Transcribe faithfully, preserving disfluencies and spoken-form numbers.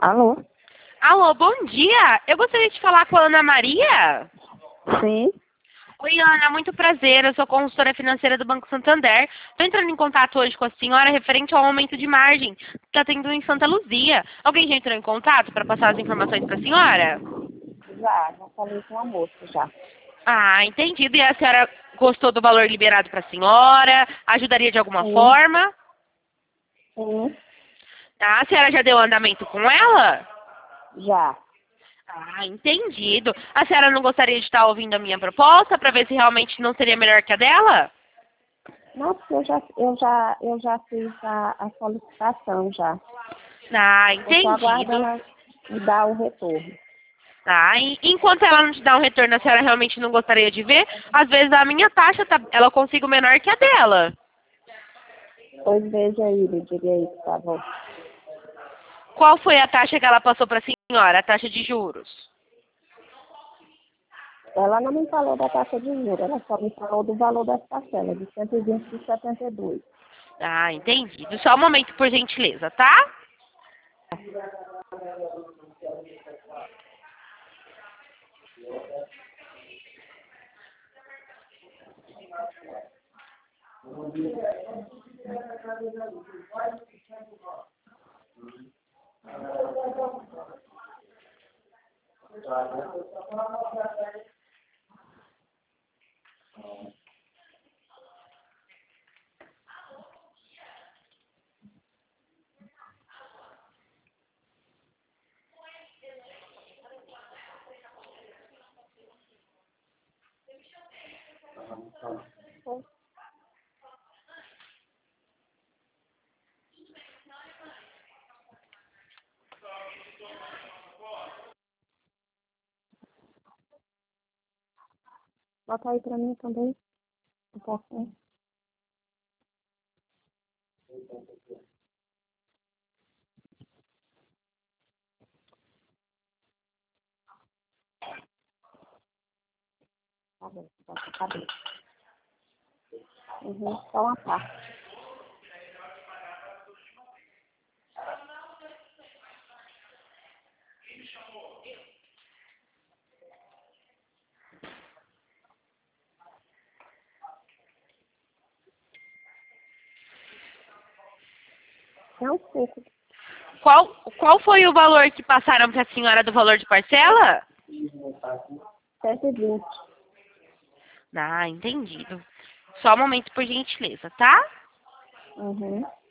Alô? Alô, bom dia. Eu gostaria de falar com a Ana Maria. Sim. Oi, Ana, muito prazer. Eu sou consultora financeira do Banco Santander. Estou entrando em contato hoje com a senhora referente ao aumento de margem que está tendo em Santa Luzia. Alguém já entrou em contato para passar as informações para a senhora? Já, já falei com a moça já. Ah, entendido. E a senhora gostou do valor liberado para a senhora? Ajudaria de alguma Sim. forma? Sim. Ah, a senhora já deu andamento com ela? Já. Ah, entendido. A senhora não gostaria de estar ouvindo a minha proposta para ver se realmente não seria melhor que a dela? Não, porque eu já, eu já, eu já fiz a, a solicitação já. Ah, Eu estou aguardando entendido. a- me dar o retorno. Tá, e enquanto ela não te dá um retorno, a senhora realmente não gostaria de ver, às vezes a minha taxa, tá, ela eu consigo menor que a dela. Pois veja aí, me diga aí, por favor. Qual foi a taxa que ela passou para a senhora, a taxa de juros? Ela não me falou da taxa de juros, ela só me falou do valor das parcelas, de cento e vinte e setenta e dois. Ah, entendido. Só um momento, por gentileza, tá? Bota aí pra mim também, um pouquinho. Tá bem, bota, tá bem. Uhum, só uma parte. Não sei, Qual, qual foi o valor que passaram para a senhora do valor de parcela? cento e vinte. Ah, entendido. Só um momento, por gentileza, tá? Uhum.